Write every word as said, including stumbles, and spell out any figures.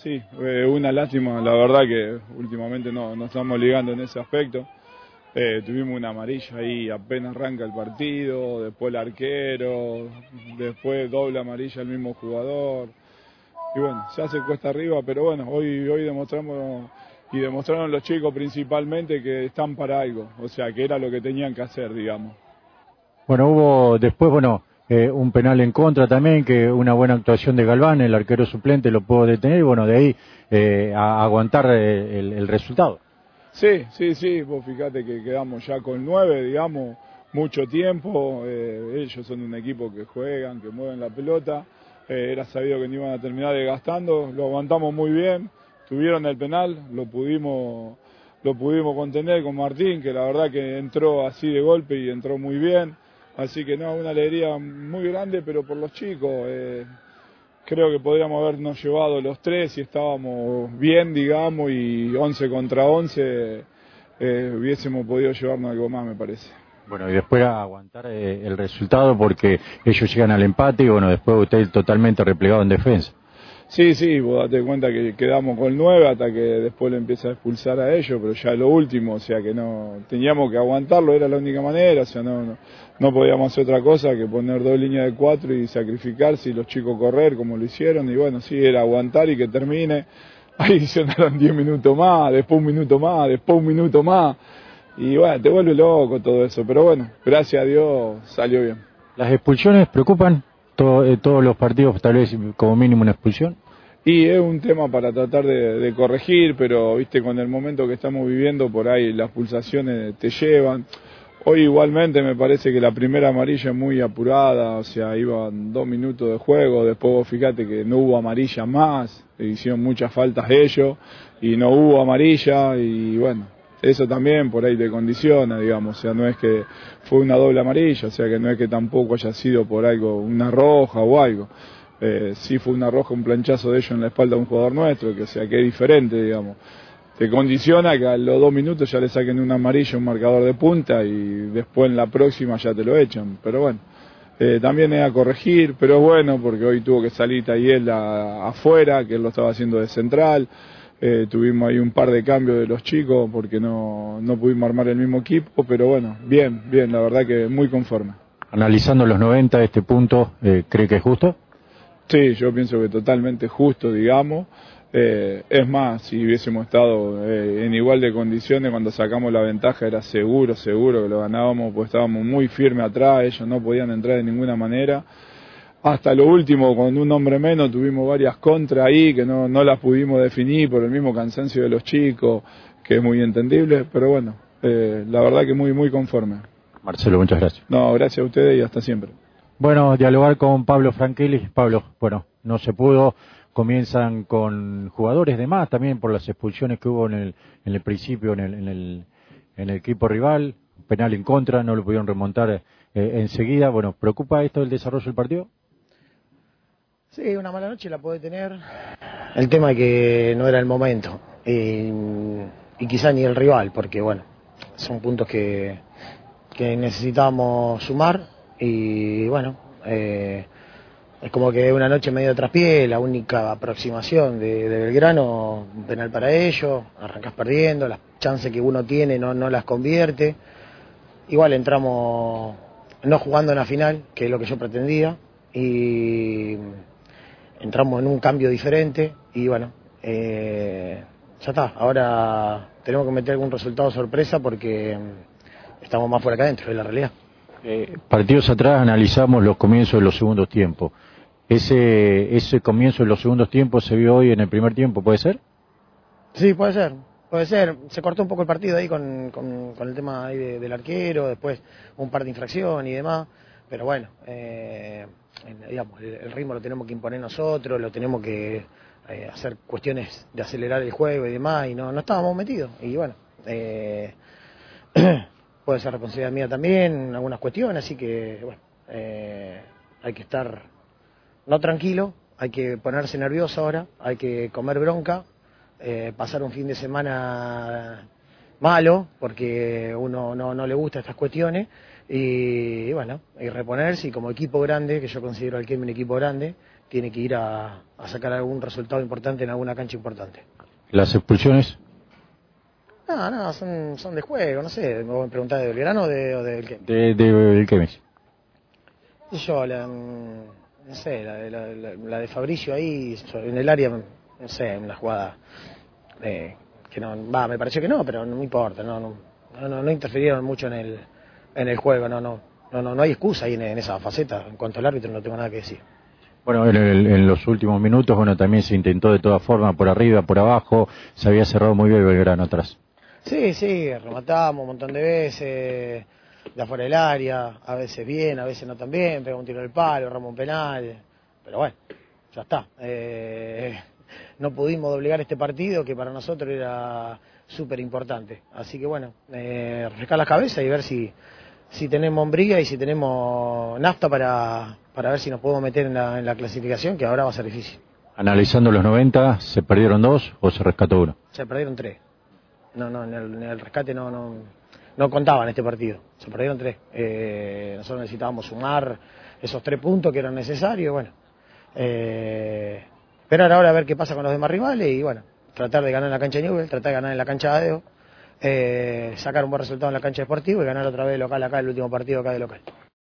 sí, eh, una lástima, la verdad que últimamente no nos estamos ligando en ese aspecto. Eh, tuvimos una amarilla ahí, apenas arranca el partido, después el arquero, después doble amarilla el mismo jugador. Y bueno, se hace cuesta arriba, pero bueno, hoy, hoy demostramos y demostraron los chicos principalmente que están para algo, o sea, que era lo que tenían que hacer, digamos. Bueno, hubo después, bueno, eh, un penal en contra también, que una buena actuación de Galván, el arquero suplente lo pudo detener y bueno, de ahí eh, a aguantar eh, el, el resultado. Sí, sí, sí, vos fíjate que quedamos ya con nueve, digamos, mucho tiempo, eh, ellos son un equipo que juegan, que mueven la pelota, eh, era sabido que no iban a terminar desgastando, lo aguantamos muy bien, tuvieron el penal, lo pudimos, lo pudimos contener con Martín, que la verdad que entró así de golpe y entró muy bien, así que no, una alegría muy grande, pero por los chicos, eh, creo que podríamos habernos llevado los tres si estábamos bien, digamos, y once contra once eh, hubiésemos podido llevarnos algo más, me parece. Bueno, y después a aguantar eh, el resultado porque ellos llegan al empate y bueno, después usted totalmente replegado en defensa. Sí, sí, vos date cuenta que quedamos con nueve hasta que después lo empieza a expulsar a ellos, pero ya lo último, o sea que no, teníamos que aguantarlo, era la única manera, o sea, no, no, no podíamos hacer otra cosa que poner dos líneas de cuatro y sacrificarse y los chicos correr como lo hicieron, y bueno, sí, era aguantar y que termine, ahí adicionaron diez minutos más, después un minuto más, después un minuto más, y bueno, te vuelve loco todo eso, pero bueno, gracias a Dios salió bien. ¿Las expulsiones preocupan? Todo, eh, todos los partidos tal vez como mínimo una expulsión. Y es un tema para tratar de, de corregir, pero viste, con el momento que estamos viviendo, por ahí las pulsaciones te llevan. Hoy igualmente me parece que la primera amarilla es muy apurada, o sea, iban dos minutos de juego, después vos fíjate que no hubo amarilla más, hicieron muchas faltas ellos, y no hubo amarilla, y bueno, eso también por ahí te condiciona, digamos, o sea, no es que fue una doble amarilla, o sea, que no es que tampoco haya sido por algo, una roja o algo. Eh, sí fue una roja, un planchazo de ellos en la espalda de un jugador nuestro, que o sea que es diferente, digamos. Te condiciona que a los dos minutos ya le saquen una amarilla, un marcador de punta y después en la próxima ya te lo echan. Pero bueno, eh, también es a corregir, pero es bueno porque hoy tuvo que salir Tayel a, afuera, que él lo estaba haciendo de central. Eh, tuvimos ahí un par de cambios de los chicos porque no, no pudimos armar el mismo equipo, pero bueno, bien, bien, la verdad que muy conforme. Analizando los noventa, este punto, eh, ¿cree que es justo? Sí, yo pienso que totalmente justo, digamos. Eh, es más, si hubiésemos estado eh, en igual de condiciones cuando sacamos la ventaja, era seguro, seguro que lo ganábamos, pues estábamos muy firmes atrás, ellos no podían entrar de ninguna manera. Hasta lo último, con un hombre menos, tuvimos varias contras ahí que no, no las pudimos definir por el mismo cansancio de los chicos, que es muy entendible, pero bueno, eh, la verdad que muy, muy conforme. Marcelo, muchas gracias. No, gracias a ustedes y hasta siempre. Bueno, dialogar con Pablo Frankelli. Pablo, bueno, no se pudo, comienzan con jugadores de más también por las expulsiones que hubo en el, en el principio en el, en el, en el equipo rival, penal en contra, no lo pudieron remontar eh, enseguida. Bueno, ¿preocupa esto del desarrollo del partido? Sí, una mala noche la puede tener. El tema es que no era el momento y, y quizá ni el rival, porque bueno, son puntos que, que necesitamos sumar. Y bueno, eh, es como que una noche medio traspié, la única aproximación de, de Belgrano, un penal para ellos, arrancás perdiendo, las chances que uno tiene no, no las convierte. Igual entramos no jugando en la final, que es lo que yo pretendía, y entramos en un cambio diferente y bueno, eh, ya está, ahora tenemos que meter algún resultado sorpresa porque estamos más por acá adentro, es la realidad. Eh, partidos atrás analizamos los comienzos de los segundos tiempos. Ese, ese comienzo de los segundos tiempos se vio hoy en el primer tiempo, ¿puede ser? Sí, puede ser, puede ser. Se cortó un poco el partido ahí con, con, con el tema ahí de, del arquero, después un par de infracciones y demás, pero bueno, eh, digamos, el, el ritmo lo tenemos que imponer nosotros, lo tenemos que eh, hacer cuestiones de acelerar el juego y demás, y no, no estábamos metidos, y bueno, eh, puede ser responsabilidad mía también en algunas cuestiones, así que bueno, eh, hay que estar no tranquilo, hay que ponerse nervioso ahora, hay que comer bronca, eh, pasar un fin de semana malo, porque uno no, no le gusta estas cuestiones, y, y bueno, y reponerse, y como equipo grande, que yo considero al Quilmes un equipo grande, tiene que ir a, a sacar algún resultado importante en alguna cancha importante. ¿Las expulsiones? No, no, son, son de juego, no sé, me voy a preguntar de Belgrano o de, o del qué. De, de, del Quemes. Y yo, la, no sé, la, la, la, la de Fabricio ahí, en el área, no sé, una jugada eh, que no, va, me pareció que no, pero no me importa, no, no, no, no interfirieron mucho en el, en el juego, no, no, no, no, no hay excusa ahí en, en esa faceta, en cuanto al árbitro no tengo nada que decir. Bueno, en, el, en los últimos minutos, bueno, también se intentó de todas formas, por arriba, por abajo, se había cerrado muy bien Belgrano atrás. Sí, sí, rematamos un montón de veces, de afuera del área, a veces bien, a veces no tan bien, pegamos un tiro del palo, erramos un penal, pero bueno, ya está. Eh, no pudimos doblegar este partido que para nosotros era súper importante, así que bueno, eh, refrescar la cabeza y ver si, si tenemos hombría y si tenemos nafta para, para ver si nos podemos meter en la, en la clasificación, que ahora va a ser difícil. Analizando los noventa, ¿se perdieron dos o se rescató uno? Se perdieron tres. No, no, en el, en el rescate no, no, no contaba en este partido, se perdieron tres. Eh, nosotros necesitábamos sumar esos tres puntos que eran necesarios, bueno. Eh, esperar ahora a ver qué pasa con los demás rivales y bueno, tratar de ganar en la cancha de Newell, tratar de ganar en la cancha de Adeo, eh, sacar un buen resultado en la cancha de Sportivo y ganar otra vez local acá el último partido acá de local.